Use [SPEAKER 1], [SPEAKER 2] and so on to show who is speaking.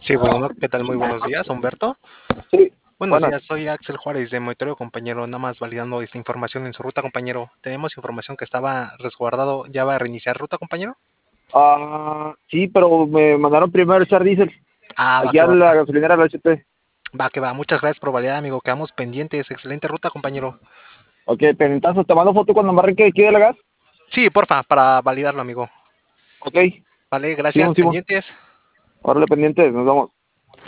[SPEAKER 1] Sí, bueno, ¿qué tal? Muy buenos días, Humberto.
[SPEAKER 2] Sí,
[SPEAKER 1] Buenos
[SPEAKER 2] buenas.
[SPEAKER 1] días, soy Axel Juárez de Monitoreo, compañero. Nada más validando esta información en su ruta, compañero. Tenemos información que estaba resguardado. ¿Ya va a reiniciar ruta, compañero?
[SPEAKER 2] Sí, pero me mandaron primero echar diésel.
[SPEAKER 1] Ah, va
[SPEAKER 2] Aquí
[SPEAKER 1] que
[SPEAKER 2] a
[SPEAKER 1] va.
[SPEAKER 2] la gasolinera de la HP.
[SPEAKER 1] Va que va. Muchas gracias por validar, amigo. Quedamos pendientes. Excelente ruta, compañero.
[SPEAKER 2] Ok, penetazo, te mando foto cuando me arranque aquí de la gas.
[SPEAKER 1] Sí, porfa, para validarlo, amigo.
[SPEAKER 2] Ok,
[SPEAKER 1] Vale, gracias.
[SPEAKER 2] Simón, Simón.
[SPEAKER 1] Pendientes.
[SPEAKER 2] Órale, pendiente, nos vemos.